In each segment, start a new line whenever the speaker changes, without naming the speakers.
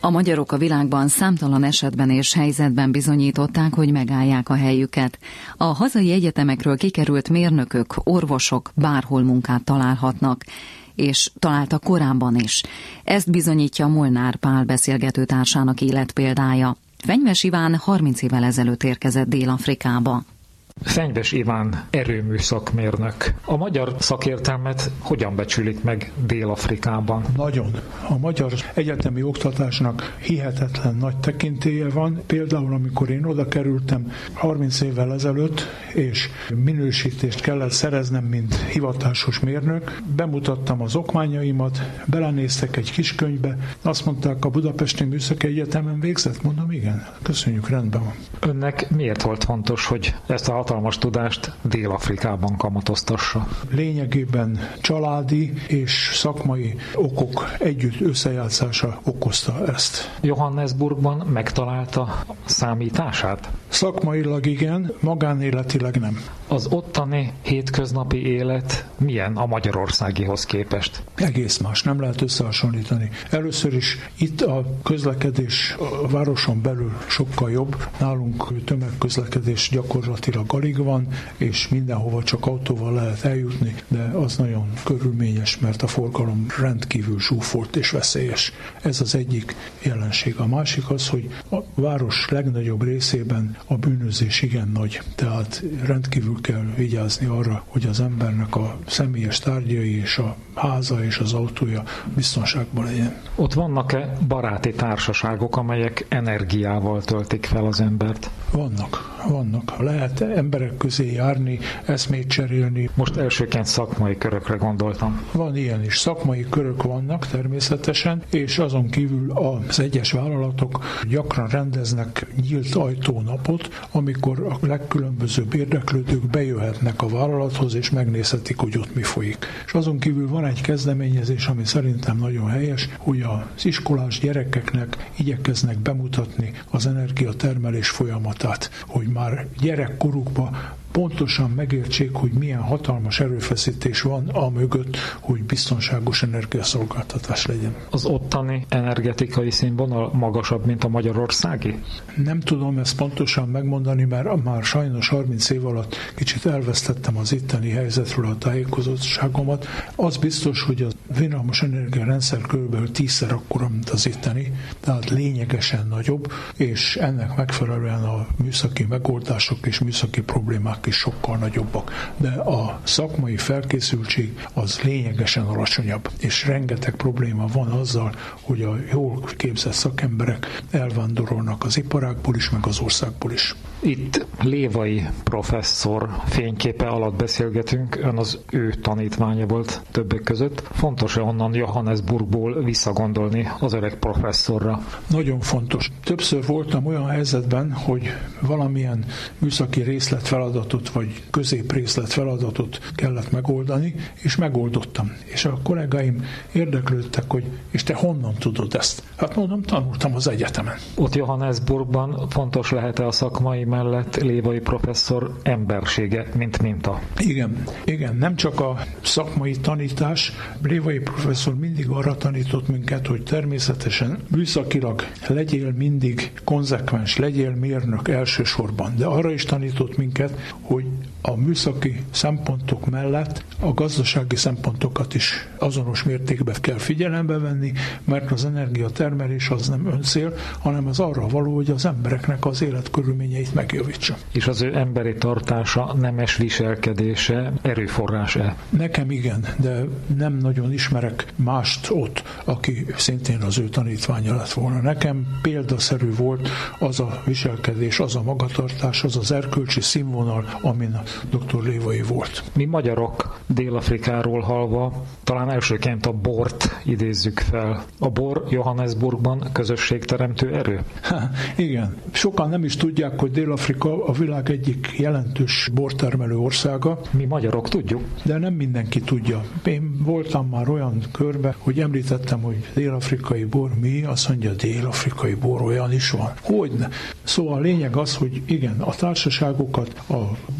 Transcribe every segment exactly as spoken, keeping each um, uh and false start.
A magyarok a világban számtalan esetben és helyzetben bizonyították, hogy megállják a helyüket. A hazai egyetemekről kikerült mérnökök, orvosok bárhol munkát találhatnak, és találta korábban is. Ezt bizonyítja Molnár Pál beszélgetőtársának életpéldája. Fenyves Iván harminc évvel ezelőtt érkezett Dél-Afrikába.
Fenyves Iván erőmű szakmérnök. A magyar szakértelmet hogyan becsülik meg Dél-Afrikában?
Nagyon. A magyar egyetemi oktatásnak hihetetlen nagy tekintélye van. Például, amikor én oda kerültem harminc évvel ezelőtt, és minősítést kellett szereznem, mint hivatásos mérnök, bemutattam az okmányaimat, belenéztek egy kis könyvbe, azt mondták, a Budapesti Műszaki Egyetemen végzett? Mondom, igen, köszönjük, rendben van.
Önnek miért volt fontos, hogy ezt a hatalmas tudást Dél-Afrikában kamatoztassa?
Lényegében családi és szakmai okok együtt összejátszása okozta ezt.
Johannesburgban megtalálta számítását?
Szakmailag igen, magánéletileg nem.
Az ottani hétköznapi élet milyen a magyarországihoz képest?
Egész más, nem lehet összehasonlítani. Először is itt a közlekedés a városon belül sokkal jobb. Nálunk tömegközlekedés gyakorlatilag alig van, és mindenhova csak autóval lehet eljutni, de az nagyon körülményes, mert a forgalom rendkívül zsúfolt és veszélyes. Ez az egyik jelenség. A másik az, hogy a város legnagyobb részében a bűnözés igen nagy. Tehát rendkívül kell vigyázni arra, hogy az embernek a személyes tárgyai és a háza és az autója biztonságban legyen.
Ott vannak-e baráti társaságok, amelyek energiával töltik fel az embert?
Vannak, vannak. Lehet emberek közé járni, eszmét cserélni.
Most elsőként szakmai körökre gondoltam.
Van ilyen is. Szakmai körök vannak természetesen, és azon kívül az egyes vállalatok gyakran rendeznek nyílt ajtónapot, amikor a legkülönbözőbb érdeklődők bejöhetnek a vállalathoz, és megnézhetik, hogy ott mi folyik. És azon kívül van egy kezdeményezés, ami szerintem nagyon helyes, hogy az iskolás gyerekeknek igyekeznek bemutatni az energiatermelés folyamatát, hogy már gyerekkorukban pontosan megértsék, hogy milyen hatalmas erőfeszítés van a mögött, hogy biztonságos energiaszolgáltatás legyen.
Az ottani energetikai színvonal magasabb, mint a magyarországi?
Nem tudom ezt pontosan megmondani, mert már sajnos harminc év alatt kicsit elvesztettem az itteni helyzetről a tájékozottságomat. Az biztos, hogy a villamos energiarendszer körülbelül tízszer akkora, mint az itteni, tehát lényegesen nagyobb, és ennek megfelelően a műszaki megoldások és műszaki problémák is sokkal nagyobbak, de a szakmai felkészültség az lényegesen alacsonyabb, és rengeteg probléma van azzal, hogy a jól képzett szakemberek elvándorolnak az iparágból is, meg az országból is.
Itt Lévai professzor fényképe alatt beszélgetünk, ön az ő tanítványa volt többek között. Fontos-e onnan Johannesburgból visszagondolni az öreg professzorra?
Nagyon fontos. Többször voltam olyan helyzetben, hogy valamilyen műszaki részletfeladatot vagy középrészletfeladatot kellett megoldani, és megoldottam. És a kollégáim érdeklődtek, hogy és te honnan tudod ezt? Hát mondom, tanultam az egyetemen.
Ott Johannesburgban fontos lehet-e a szakmai mellett Lévai professzor embersége, mint minta?
Igen, igen, nem csak a szakmai tanítás. Lévai professzor mindig arra tanított minket, hogy természetesen műszakilag legyél mindig konzekvens, legyél mérnök elsősorban, de arra is tanított minket, hogy a műszaki szempontok mellett a gazdasági szempontokat is azonos mértékben kell figyelembe venni, mert az energiatermelés az nem öncél, hanem az arra való, hogy az embereknek az életkörülményeit megjavítsa.
És az ő emberi tartása, nemes viselkedése erőforrás-e?
Nekem igen, de nem nagyon ismerek mást ott, aki szintén az ő tanítványa lett volna. Nekem példaszerű volt az a viselkedés, az a magatartás, az az erkölcsi színvonal, amin a doktor Lévai volt.
Mi magyarok Dél-Afrikáról hallva talán elsőként a bort idézzük fel. A bor Johannesburgban közösségteremtő erő?
Ha, igen. Sokan nem is tudják, hogy Dél-Afrika a világ egyik jelentős bortermelő országa.
Mi magyarok tudjuk.
De nem mindenki tudja. Én voltam már olyan körbe, hogy említettem, hogy dél-afrikai bor mi, azt mondja, dél-afrikai bor olyan is van. Hogyne. Szóval a lényeg az, hogy igen, a társaságokat, a bor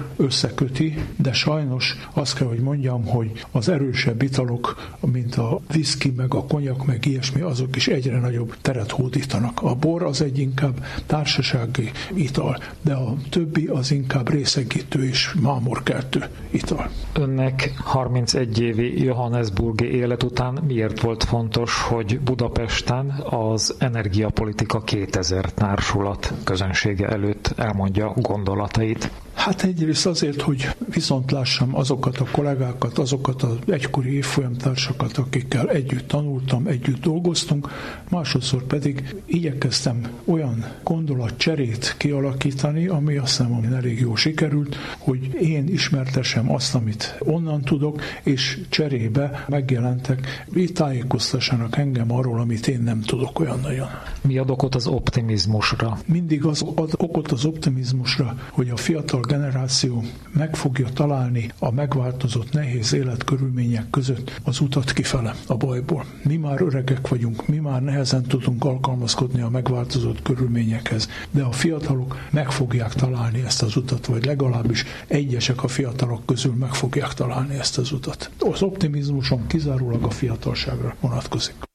összeköti, de sajnos azt kell, hogy mondjam, hogy az erősebb italok, mint a viszki, meg a konyak, meg ilyesmi, azok is egyre nagyobb teret hódítanak. A bor az egy inkább társasági ital, de a többi az inkább részegítő és mámorkeltő ital.
Önnek harmincegy évi johannesburgi élet után miért volt fontos, hogy Budapesten az Energiapolitika kétezer társulat közönsége előtt elmondja gondolatait?
Hát egyrészt azért, hogy viszont lássam azokat a kollégákat, azokat az egykori évfolyamtársakat, akikkel együtt tanultam, együtt dolgoztunk, másodszor pedig igyekeztem olyan gondolatcserét kialakítani, ami azt hiszem, ami elég jól sikerült, hogy én ismertessem azt, amit onnan tudok, és cserébe megjelentek, így tájékoztassanak engem arról, amit én nem tudok olyan nagyon.
Mi ad okot az optimizmusra?
Mindig az ad okot az optimizmusra, hogy a fiatal generáció meg fogja találni a megváltozott nehéz életkörülmények között az utat kifele a bajból. Mi már öregek vagyunk, mi már nehezen tudunk alkalmazkodni a megváltozott körülményekhez, de a fiatalok meg fogják találni ezt az utat, vagy legalábbis egyesek a fiatalok közül meg fogják találni ezt az utat. Az optimizmuson kizárólag a fiatalságra vonatkozik.